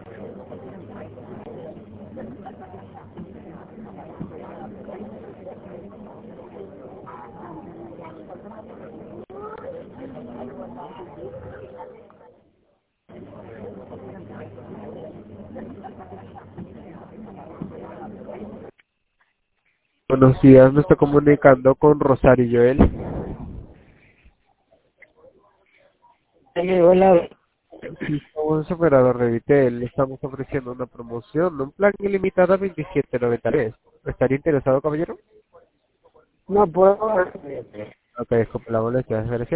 Buenos días, me estoy comunicando con Rosario Joel. Hola, Sí, somos un operador de Vitel, le estamos ofreciendo una promoción, un plan ilimitado a 27.93. ¿Estaría interesado, caballero? no puedo. Ok, disculpe la molestia,